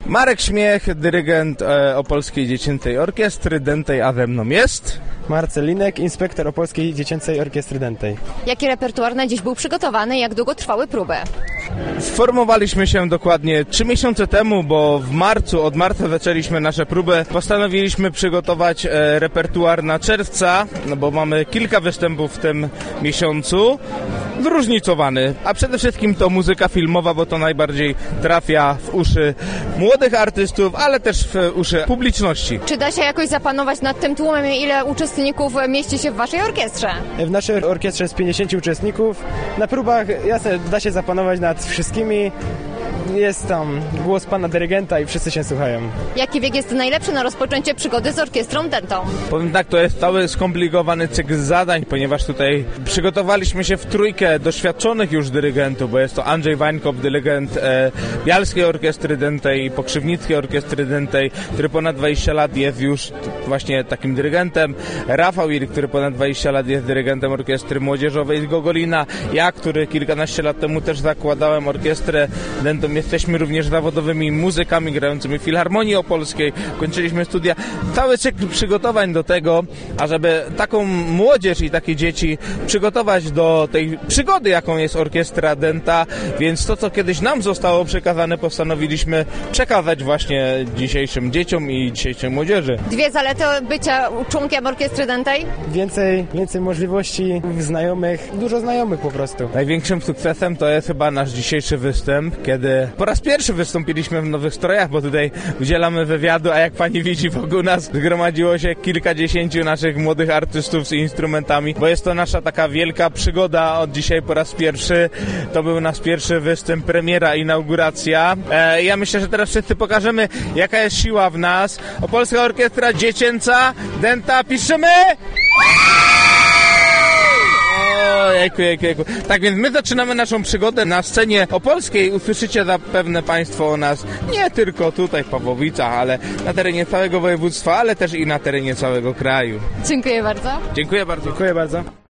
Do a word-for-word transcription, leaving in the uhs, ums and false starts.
Marek Śmiech, dyrygent e, Opolskiej Dziecięcej Orkiestry Dętej, a ze mną jest... Marcel Linek, inspektor Opolskiej Dziecięcej Orkiestry Dętej. Jaki repertuar na dziś był przygotowany i jak długo trwały próby? Sformowaliśmy się dokładnie trzy miesiące temu, bo w marcu, od marca zaczęliśmy nasze próby. Postanowiliśmy przygotować e, repertuar na czerwca, no bo mamy kilka występów w tym miesiącu, zróżnicowany, a przede wszystkim to muzyka filmowa, bo to najbardziej trafia w uszy młodych artystów, ale też w uszy publiczności. Czy da się jakoś zapanować nad tym tłumem, ile uczestników mieści się w waszej orkiestrze? W naszej orkiestrze jest pięćdziesięciu uczestników. Na próbach jasne, da się zapanować nad wszystkimi. Jest tam głos pana dyrygenta i wszyscy się słuchają. Jaki wiek jest najlepszy na rozpoczęcie przygody z orkiestrą dętą? Powiem tak, to jest cały skomplikowany cykl zadań, ponieważ tutaj przygotowaliśmy się w trójkę doświadczonych już dyrygentów, bo jest to Andrzej Wańkop, dyrygent e, Bialskiej Orkiestry Dętej i Pokrzywnickiej Orkiestry Dętej, który ponad dwadzieścia lat jest już właśnie takim dyrygentem. Rafał Ir, który ponad dwadzieścia lat jest dyrygentem Orkiestry Młodzieżowej z Gogolina. Ja, który kilkanaście lat temu też zakładałem Orkiestrę Dętą. Jesteśmy również zawodowymi muzykami grającymi w Filharmonii Opolskiej. Kończyliśmy studia. Cały cykl przygotowań do tego, ażeby taką młodzież i takie dzieci przygotować do tej przygody, jaką jest Orkiestra Dęta. Więc to, co kiedyś nam zostało przekazane, postanowiliśmy przekazać właśnie dzisiejszym dzieciom i dzisiejszej młodzieży. Dwie zalety bycia członkiem Orkiestry Dętej? Więcej, więcej możliwości, znajomych, dużo znajomych po prostu. Największym sukcesem to jest chyba nasz dzisiejszy występ, kiedy po raz pierwszy wystąpiliśmy w nowych strojach, bo tutaj udzielamy wywiadu, a jak pani widzi, wokół nas zgromadziło się kilkadziesięciu naszych młodych artystów z instrumentami, bo jest to nasza taka wielka przygoda od dzisiaj po raz pierwszy. To był nasz pierwszy występ, premiera, inauguracja. E, ja myślę, że teraz wszyscy pokażemy, jaka jest siła w nas. Opolska Orkiestra Dziecięca Dęta, piszemy! Jejku, jejku, jejku. Tak więc my zaczynamy naszą przygodę na scenie opolskiej. Usłyszycie zapewne państwo o nas nie tylko tutaj w Pawłowicach, ale na terenie całego województwa, ale też i na terenie całego kraju. Dziękuję bardzo. Dziękuję bardzo. Dziękuję bardzo.